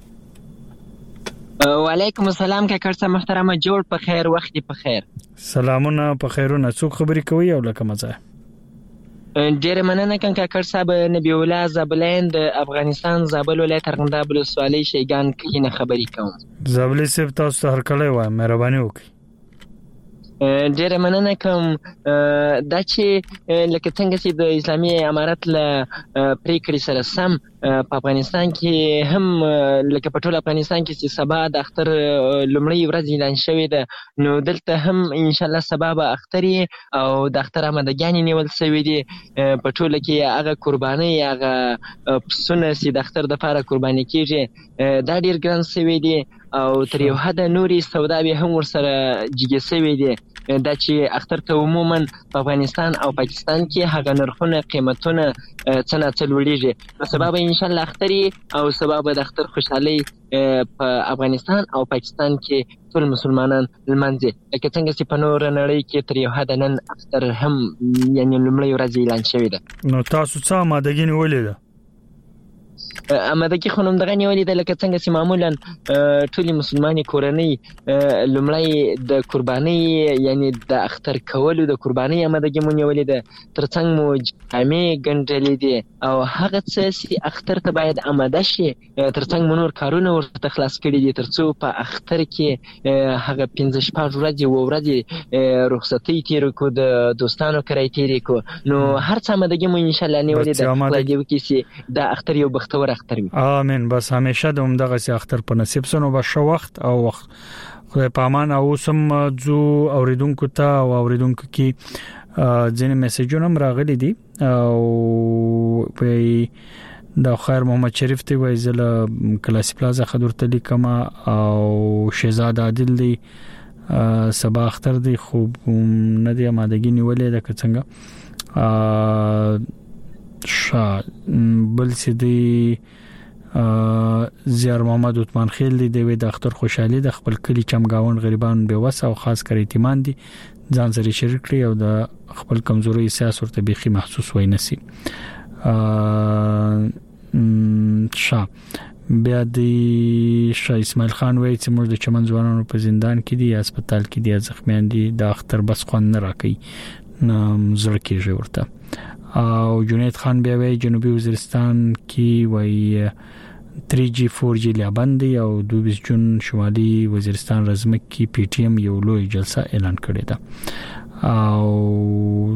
وعلیکم السلام کاکړ صاحب محترمه جوړ په خیر وخت په خیر سلامونه په خیرونه څوک خبري کوي او لکه مزه ډیر مننه کاکړ صاحب نبی الله زابلین د افغانستان زابل ولایت ارغنداب ولسوالۍ شیګان کې نه خبري کوم زابلې سپ تاسو هر کله وای مهرباني وکړئ ډیره مننه کوم دا چې لکه څنګه چې د اسلامي امارت له پریکړې سره سم په افغانستان کې هم لکه په ټول افغانستان کې چې سبا د اختر لومړی ورځ اعلان شوې ده نو دلته هم ان شاء الله سبا به اختر او د اختر آمادګۍ نیول شوې دي په ټول کې هغه قرباني هغه پسونه چې د اختر د لپاره قرباني کیږي دا ډیر ګران شوی دي او تر یو حد نوري سوداوي هم ورسره جګې شوی دي دا چې اختر ته عموما په افغانستان او پاکستان کې هغه نرخونه قیمتونه څنګه چلوړيږي نو سبب ان شاء الله اختر او سبب د اختر خوشحالي په افغانستان او پاکستان کې ټول مسلمانان لمانځي لکه څنګه چې په نور نړۍ کې تر یو حد نن اختر هم یعنی لومړی ورځ اعلان شوی ده نو تاسو څه آمادګي نیولې ده آمادګي خو نوم دغه نیولې ده لکه څنګه چې معمولا ټولي مسلمانې کورنۍ لومړی د قرباني یعنی د اختر کولو د قرباني آمادګي مو نیولې ده ترڅنګ مو جامې ګنډلې دي او هغه څه چې اختر ته باید آماده شي ترڅنګ مو نور کارونه ورته خلاص کړي دي ترڅو په اختر کې هغه 15 شپږ ورځې و ورځې رخصتي تیر کو د دوستانو کرای تیر کو نو هر څه آمادګي مو ان شاء الله نیولې ده خدای دې وکړي چې د اختر یو بختور آمین بس همیشه د همدغه سي اختر په نصیب سنو به شو وخت او وخت خدای پامان او سم جو اوریدونکو ته او اوریدونکو کې ځینې میسجونه راغلي دي او په د خیر محمد شریف ته وای زله کلاس پلازا خدور تلی کما او شهزاد عادل دی سبا اختر دی خوب نه دی آمادګی نیولې د څنګه شا بل سیدی زیار محمد عثمان خیل دی د اختر خوشحالي د خپل کلی چمګاون غریبان به وسه او خاص کر ایتمان دي ځان سره شریک کړي او د خپل کمزوري احساس ورته بيخي محسوس وای نسی شا بیا د شاه اسماعیل خان وای چې موږ د چمن ځوانانو په زندان کې دي هسپتال کې دي زخمیان دي د اختر بس خوان نه راکې زړه کې ورته او جنید خان بیا وی جنوبي وزیرستان کې وای 3G 4G لابندي او 22 جون شمالي وزیرستان رزمک کې پی ټی ایم یو لوی جلسه اعلان کړی ده او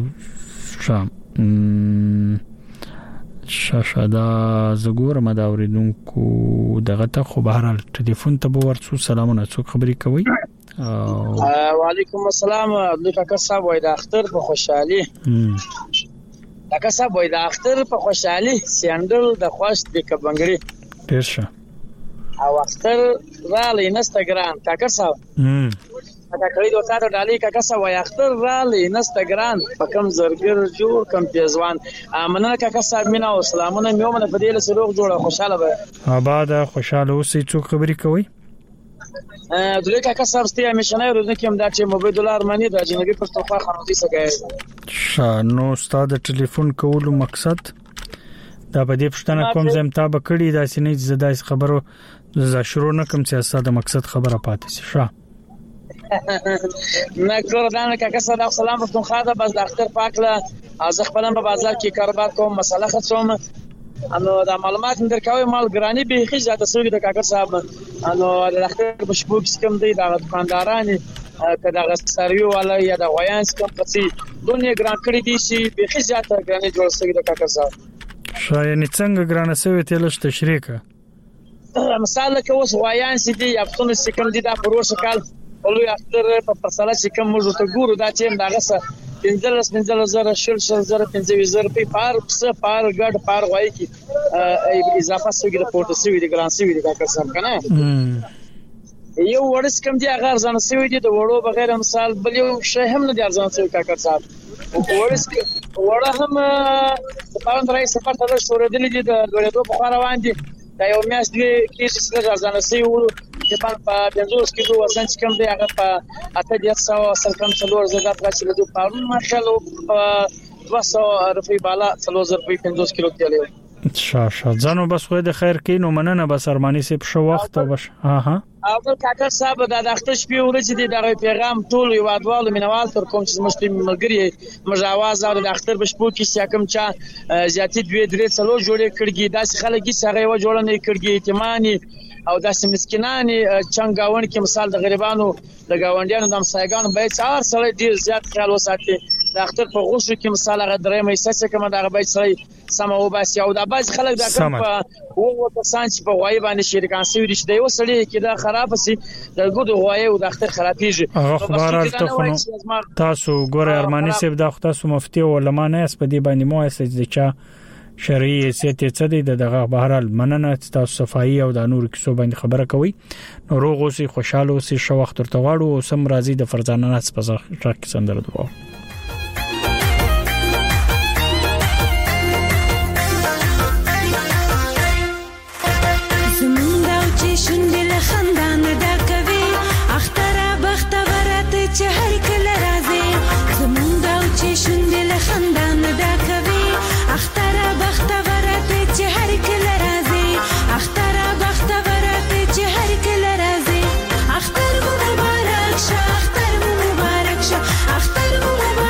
شاشدا زګور مداوریدونکو دغه ته خو بهرال ټلیفون ته ورڅو سلامونه څوک خبري کوي وعلیکم السلام عبدالکاکر صاحب وای د اختر په خوشحالي لکه صاحب وای د اختر په خوشحالي سیندل د خوښ د کبنګړي پېښه او اختر را لینستګرام کاکر صاحب دا کړي دوه تاسو ډالي کاکر صاحب وای اختر را لینستګرام په کم زرګر جوړ کم پیزوان مننه کاکر صاحب مینا او سلامونه میومنه په دې له سلوک جوړه خوشاله به آباد خوشاله اوسې څوک خبري کوي دلته کاکر صاحب ستیا مشنه روزنه کوم دا چې موبایل دلار مانی د جنوبي پښتونخوا خنوتي سګای نو ستاسو د ټلیفون کولو مقصد دا په دې پښتنه کوم زم تابع کړی دا سینې زداي خبرو ز شروع نه کوم سیاست د مقصد خبره پاتې شي ښه نه کور دا نه کاکر صاحب سلام پښتونخوا دا بس د اختر پاک له از خپلم په بازار کې کاروبار کوم مسله خصوم انو دا معلومات درکوي مال ګرانی به خي زیاته سوي د کاکر صاحب انو د اختر په شپو کې کوم دی د دکانداران کدا غسریو والا یا د غویان کوم پسې دنیا ګران کړی دي چې به خي زیاته ګرانی جوړ سوي د کاکر صاحب شاید څنګه ګران سوي تلش تشریکه مثال کې اوس غویان سي دي یافتون سي کوم دي دا پروسه کال ولوي اختر په فصله چې کوم موږ ته ګورو دا چې داغه څه 15,000 شل 15,000 په پار څه پار ګډ پار وای کی اضافه سوي د پورت سوي د ګران سوي د کاکر صاحب کنه یو ورس کوم دي هغه ځان سوي دي د وړو بغیر مثال بل یو شی هم نه دي ځان سوي کاکر صاحب ورس وړه هم په پاوند راي سفر ته شروع دي د غړېدو په خوا روان دي دا یو میاش دی کې چې ځان سوي وړو چې په 50 کیلو وزن چې کوم دی هغه په 800 سر کم 4000 راځي له پاون ماشاءالله 200 روپۍ بالا 3000 روپۍ 50 کیلو کېلو شاشه ځانو بس خو د خیر کې نو مننه بس ارمانی سي په شو وخت او بش ها او کاکر صاحب د اختر شپې ورځ دي د پیغام ټول یوادوال مینوال تر کوم چې مسلمان ملګری مجاواز او د اختر بشپو کې سیاکم چا زیاتې 2-3 څلو جوړې کړګي داس خلک چې هغه و جوړ نه کړګي ایتمانی او داسې مسکینانی چنګاون کې مثال د غریبانو د گاونډیانو د همسایګانو به څار سره ډیر زیات خیال وساتي د اختر په غوښو کې مثال هغه درې مې څه کوم د غبای سره سم او باسي او د باز خلک د کوم په وو کسان چې په غوای باندې شریکان سوي دي چې د یو سړي کې د خراب سي د ګډو غوای او د اختر خرابېږي خبره تاسو ګوره ارمانی سیب د تاسو مفتي او لمانه اس په دې باندې مو اس د چا شرعي حیثیت څه دی دغه بهرال مننه تاسو صفائی او د نور کیسو باندې خبره کوي نو روغ اوسې خوشاله اوسې شو وخت ورته واړو او سم راضي د فرزانه ناس په ځخ کې سندره دوا اختر مبارک شه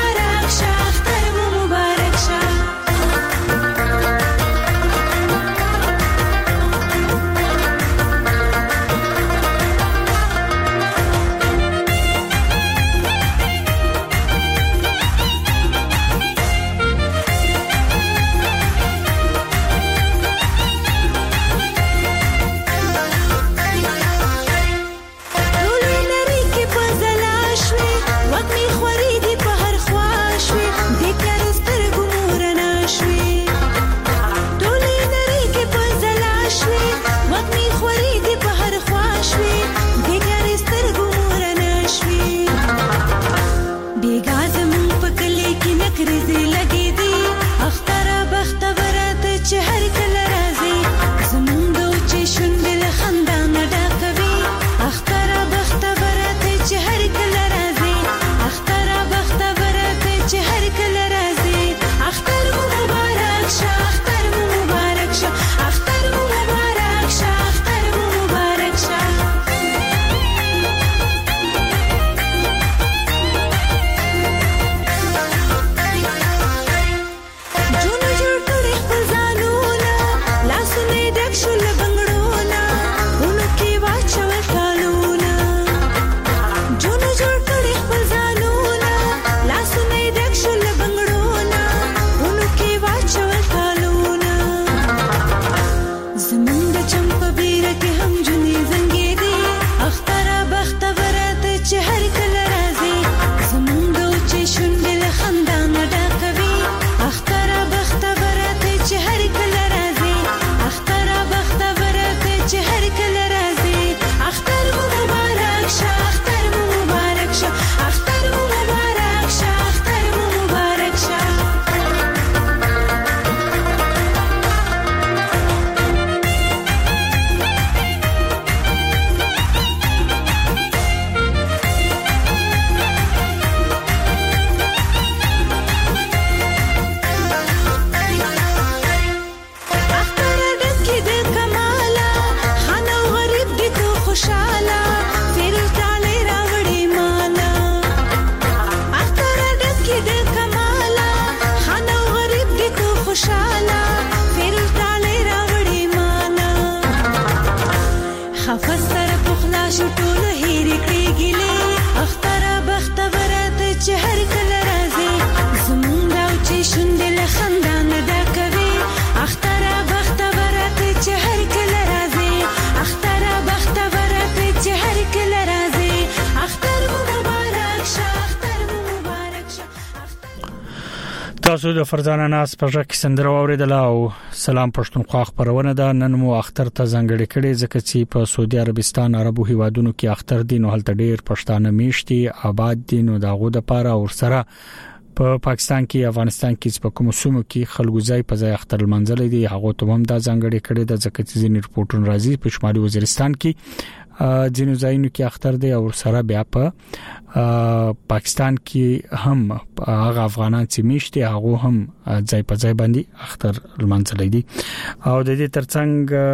تاسو د فرزانه ناس په ځکه سندره اوریدل او سلام پښتونخوا خبرونه ده. نن مو اختر ته ځنګړې کړي ځکه چې په سعودي عربستان عربو هیوادونو کې اختر دین او هلته ډیر پښتانه میشتي آباد دین او داغو د پاره او سره په پاکستان کې افغانستان کې په کوم سیمو کې خلکو ځای په ځای اختر منځل دي هغه ته هم دا ځنګړې کړي د ځکه چې ځینې رپورټونه راځي په شمالي وزیرستان کې ځینو ځایونو کې اختر دی او سره بیا په پاکستان کې هم هغه افغانان چې میشتي هغه هم ځای په ځای باندې اختر منځل دي او د دې ترڅنګ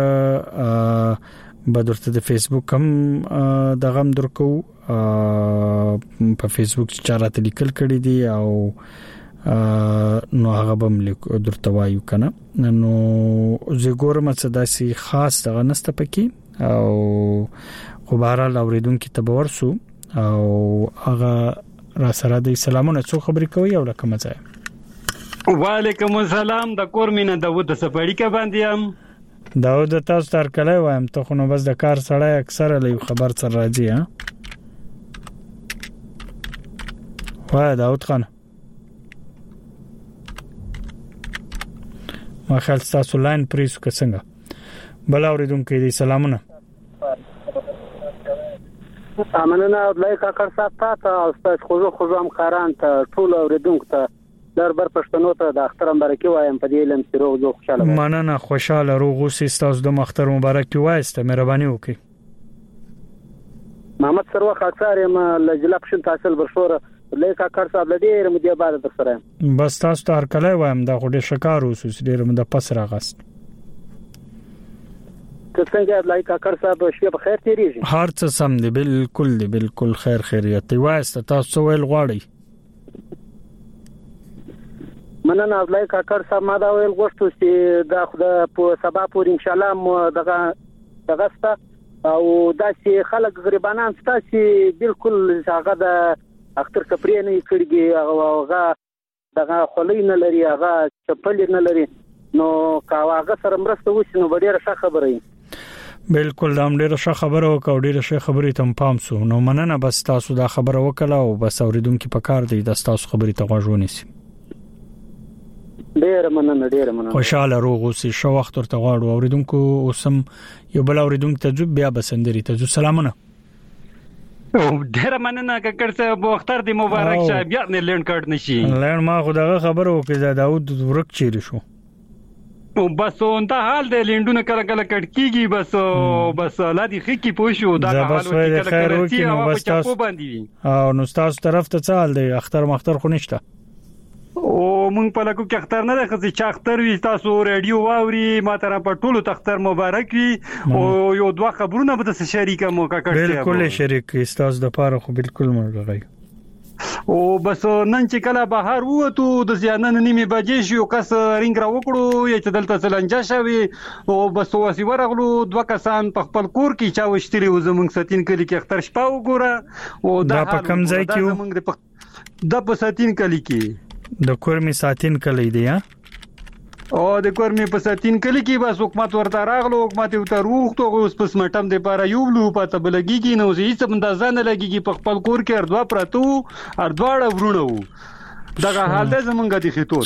بدرته د فیسبوک هم د غم درکو په فیسبوک چې چارات لیکل کړي دي او نو هغه بم لیک درته وایو کنه نو زه ګورم چې داسي خاص دغه نسته پکې او خبره اوریدونکو ته باور سو او هغه را سره د سلامونه څو خبرې کوي او لکه مزه وعلیکم السلام د کورمینه داوود سپړی کا باندې ام داوود تاسو تر کله وایم ته خو نو بس د کار سړی اکثر له خبر سره راځي ها وای داوود خان ما خیال تاسو لاین پریسو څنګه بل اوریدونکو دې سلامونه امنه لای کاکړ صاحب ته او استاد خوځو همکاران ته ټول اوریدونکو ته دربر پښتنو ته د اختر مبارکي وایم په دې علم چې روغ جوړ خوشاله مننه خوشاله روغ اوسئ تاسو د اختر مبارکي وایسته مهرباني وکړئ محمد سروه خاصار یم لجلا پښین تحصیل برشوره لای کاکړ صاحب لدې رمدي بعد در سره بس تاسو ته هر کله وایم دا غوډه شکار اوسئ ډیر مده پس راغست څنګه لای کاکړ صاحب شپه په خیر تیریږي هر څه سم دی بالکل خیر خیریت وایسته تاسو ویل غواړئ مننه لای کاکړ صاحب ما دا ویل غوښتو چې دا خدای په سبا پور ان شاء الله دغه ستا او دا چې خلک غریبانان ستا چې بالکل هغه د اختر کپری نه کړي هغه دغه خلې نه لري هغه چپل نه لري نو کاواغه سره مرسته وشي نو ډیره ښه خبره ای بالکل دا ډیره ښه خبره او ډیره ښه خبرې تم پام سو نو مننه بس تاسو دا خبره وکړه او بس اوریدونکو په کار دی د تاسو خبرې ته غوښونه سي ډیره مننه خوشاله روغ اوسئ شو وخت ورته غواړو اوریدونکو اوسم یو بل اوریدونکو ته بیا بسندري ته سلامونه ډیره مننه کاکړ صاحب اختر دی مبارک شه بیا نه لند کارت نشي لند ما خدای خبر وکړه داوود ورک چیرې شو او بس انده حال د لندونه کله کله کټ کیږي بس لا دي خکی پوښو دا حال وکړي کله کله او بس تاسو او نو تاسو طرف ته څال دی اختر مختر خو نشته او مونږ په لکو کې اختر نه راځي چې اختر وي تاسو رادیو واوري ما تر په ټولو تختر مبارک وي او یو دوه خبرونه به تاسو شریک مو کاکړ بالکل شریک تاسو د پاره خو بالکل مرغی او بس نن چې کله بهر ووتو د ځانن نیمه بجې شو کس رنګ را وکړو یا چې دلته سلنجا شوی او بس وسی ورغلو دوه کسان په خپل کور کې چا وشتري و زمونږ ساتین کلی کې اختر شپه وګوره او دا په کم ځای کې د په ساتین کلی کې د کورمي ساتین کلی دی او د کورمي په ساتین کلی کې بس حکومت ورته راغلو حکومت ته روغتو اوس پس مټم د پاره یو بلو پته بلګیږي نو هیڅ اندازه نه لګیږي په خپل کور کې اردوا پرتو اردواړه ورونو دغه حال د زمونږ د خیتول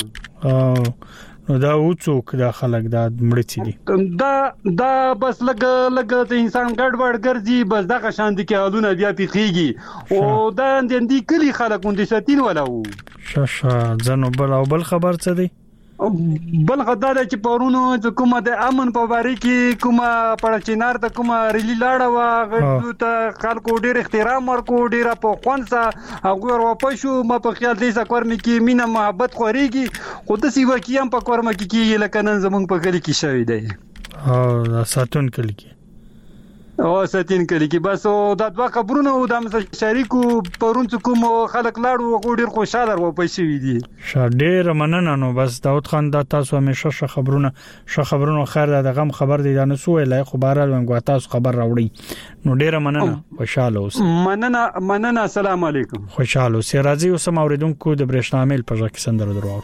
نو دا وڅوک د خلک د مړچې دي دا بس لګ د انسان ګډوډ ګرځي بس دغه شان دي کې حالونه بیا پیخيږي او دا اندې کلی خلکوند ساتین ولاو شاشه ځنو بل خبر څه دی بل غدا چې پرونو کومه د امن په باره کې کومه پړچینار ته کومه ریلی لاړه وا غوډو ته خلکو ډیر احترام ورکو ډیر په خوانسه هغه ور پښو ما په خیال دې سکورم کې مینا محبت خوريږي خو د سی وکیم په کورم کې لکه نن زمونږ په کلی کې شوی دی او ساتون کلی کې او ساتین کلی کې بس دا دوه خبرونه او د شریکو پرون کوم خلک لاړو غوډیر خوشاله ورو پېښې وي دي ډیر مننه نو بس داود خان دا تاسو همیشه خبرونه خیر د غم خبر دی دا نه سوې لای خو بهرال وګ تاسو خبر راوړي نو ډیر مننه خوشاله اوسئ مننه السلام علیکم خوشاله اوسئ راځي اوس موریدونکو د برېښنامل په ځکه سندره درو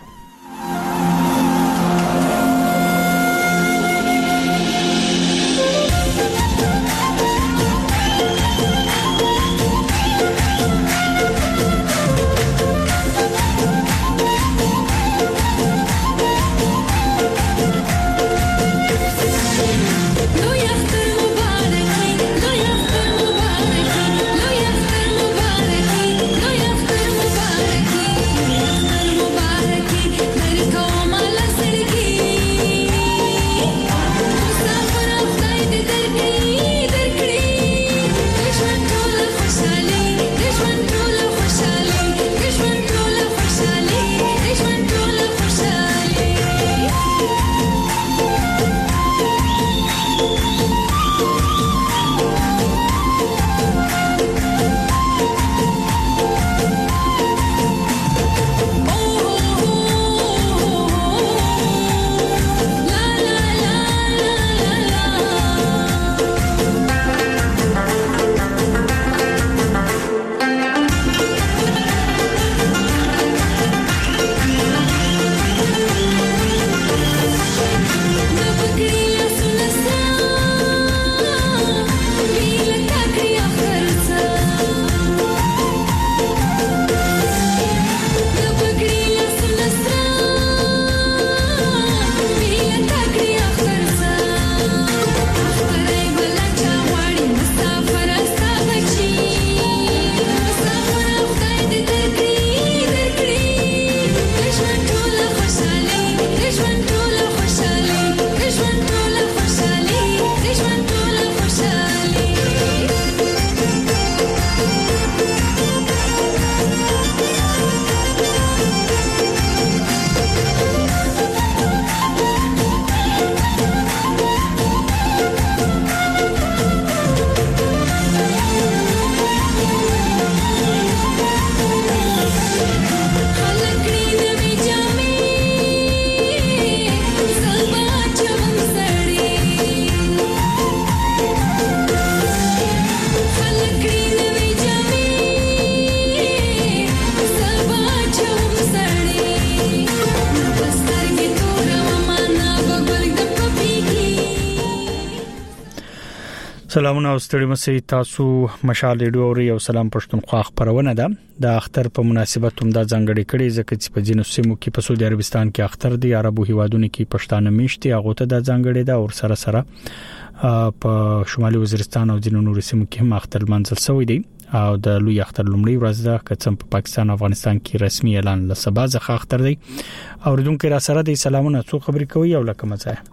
سلامونه او ستړي مسئ تاسو مشال ریډیو او یو سلام پښتونخوا خبرونه ده د اختر په مناسبت هم دا ځانګړي کړي ځکه چې په جنوب سیمو کې په سعودي عربستان کې اختر دی عربو هیوادونو کې پښتانه میشتي هغه ته د ځانګړي ده او سره سره په شمالي وزیرستان او جنوب نور سیمو کې هم اختر منځل شوی دی او د لوی اختر لومړی ورځ ده چې په پاکستان او افغانستان کې رسمي اعلان لسبا ځخه اختر دی او ردونکو را سره د سلامونه څو خبري کوي او لکه مزه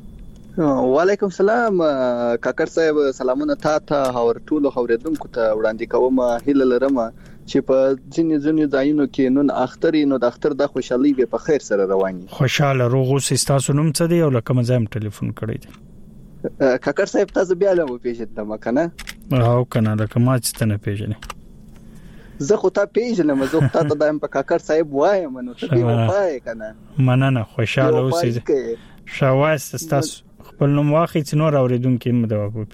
وعلیکم السلام کاکر صاحب سلامونه تاسو او ټول اوریدونکو ته وړاندې کوم هیله لرم چې په ځینې ځایونو کې نن اختر نو د اختر د خوشحالي په خیر سره رواني خوشاله روغو سیستاسو نوم څه دی او لکه مزه ټلیفون کړی دی کاکر صاحب تاسو بیا له پیژندم کنه او کنه لکه ما چې ته نه پیژنې زه خو ته پیژنم زه خو ته دایم په کاکر صاحب وایم نو ته به وای کنه مننه خوشاله اوسې شواست تاسو خپل نوم واخی چې نور اوریدونکو مدوا په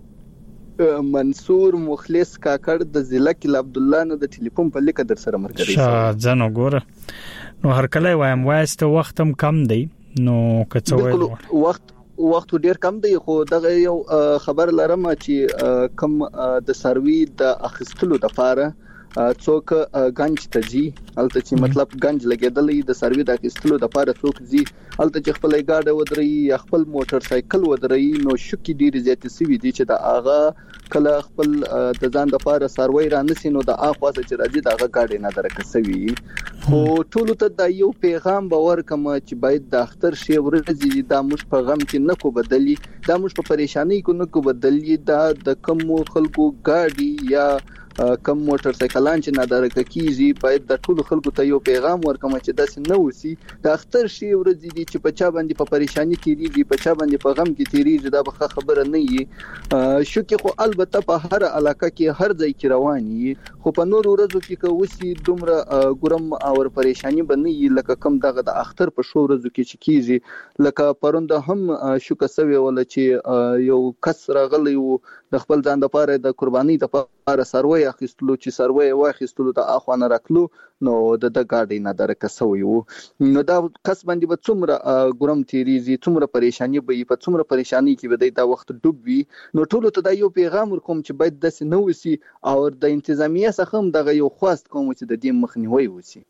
پیژنې منصور مخلص کاکړ د ضلع کې عبد الله نه د ټلیفون په لیکه در سره مرګري ځنه ګوره نو هر کله وایم وایسته وختم کم دی نو کڅوي وخت ډیر کم دی خو دغه یو خبر لرم چې کم د سروي د اخستلو د لپاره څوک گنج ته جی الته چې مطلب گنج لګیدلې د سروي د اخستلو د لپاره څوک جی الته چې خپل ګاډه ودري یا خپل موټر سایکل ودري نو شکی ډیر زیات سوي دي چې د اغه کله خپل د ځان د لپاره سروي را نسی نو د اخوا چې راځي د اغه ګاډه نه درکسوي خو ټول ته د یو پیغام باور کوم چې باید د اختر شی ورځي د موږ په غم کې نه کو بدلی د موږ په پریشانی کو نه کو بدلی د کم خلکو ګاډي یا کم موټر سایکلان چې نادرک کیږي باید د ټولو خلکو ته یو پیغام ورکوم چې داسې نه وسی د اختر شی ورځي دي چې په چا باندې په پریشانی تیریږي په چا باندې په غم کې تیریږي دا به خبره نه وي شو کې خو البته په هر علاقه کې هر ځای کې رواني خو په نور ورځو کې که وسی دومره ګرم او پریشانی باندې لکه کم دغه د اختر په شو ورځو کې چې کیږي لکه پرونده هم شو کسوي ول چې یو کس راغلی وو د خپل ځان لپاره د قرباني لپاره سروي اخیستلو چې سروي واخیستلو ته اخوانه راکلو نو د ګاډي نه درکسوي وو نو دا کس باندې به څومره ګرم تیریږي څومره پریشانی به په څومره پریشانی کې به د وخت ډوب وي نو ټول ته دا یو پیغام ورکوم چې باید داسې نه وسی او د انتظامیه څخه هم دغه یو خواست کوم چې د دې مخنیوي وسی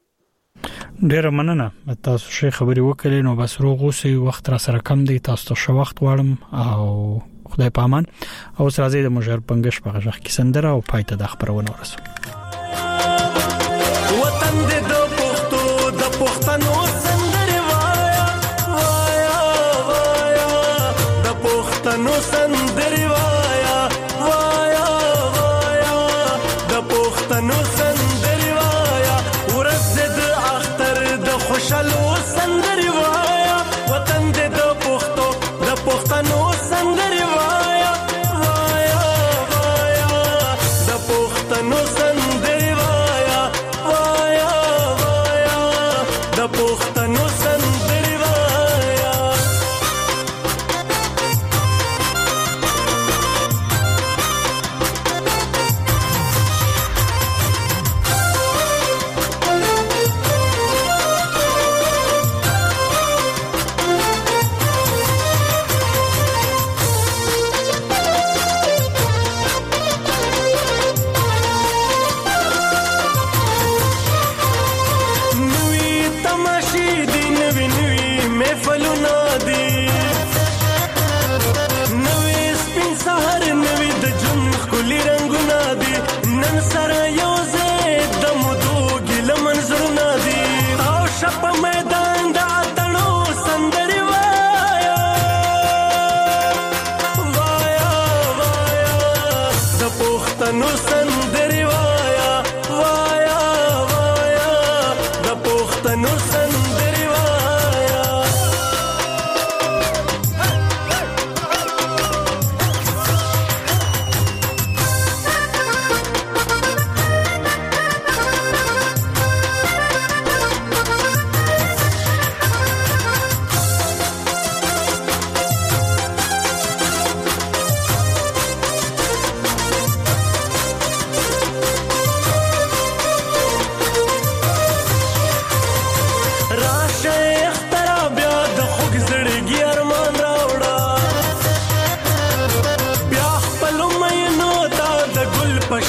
ډیر مننه تاسو شي خبري وکړئ نو بس روغوسي وخت را سره کم دی تاسو ته شو وخت واړم او خدای پامان او سره زید مجر پنګش په غږ کې سندره او پایته د خبرونه ورسو وطن دې د پښتو د پښتنو سندره وایا وایا وایا د پښتنو سندره وایا وایا وایا د پښتنو سندره وایا ورځ د اختر د خوشالو سندره وایا وطن دې د پښتو د پښتنو سندره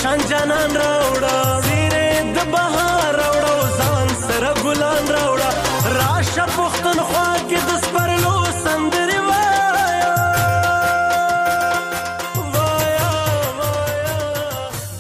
شان جانان را